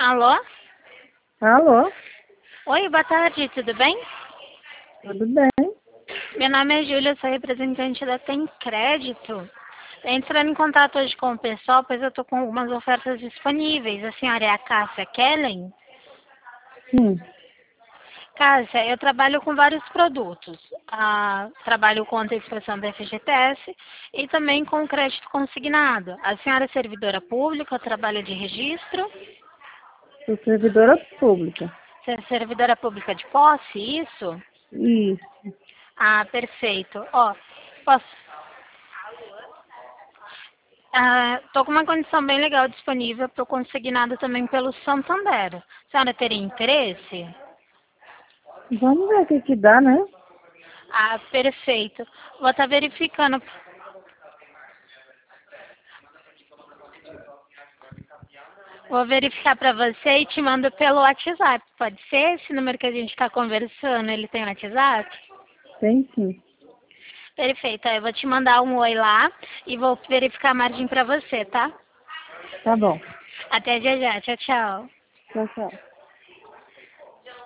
Alô? Alô, Oi, boa tarde, tudo bem? tudo bem? Meu nome é Júlia, sou representante da Tem Crédito. Entrando em contato hoje com o pessoal, pois eu estou com algumas ofertas disponíveis. A senhora é a Cássia Kellen? Sim, Cássia, eu trabalho com vários produtos. Trabalho com antecipação da FGTS e também com crédito consignado. A senhora é servidora pública, trabalha de registro? sou servidora pública. Você é servidora pública de posse, isso? Isso. Ah, perfeito. Ó, posso... Tô com uma condição bem legal disponível para o consignado também pelo Santander. A senhora teria interesse? Vamos ver o que que dá, né? Ah, perfeito. Vou estar verificando. Vou verificar para você e te mando pelo WhatsApp. Pode ser? Esse número que a gente está conversando, ele tem WhatsApp? Tem sim. Perfeito. Aí eu vou te mandar um oi lá e vou verificar a margem para você, tá? Tá bom. Até já já. Tchau, tchau. Tchau, tchau.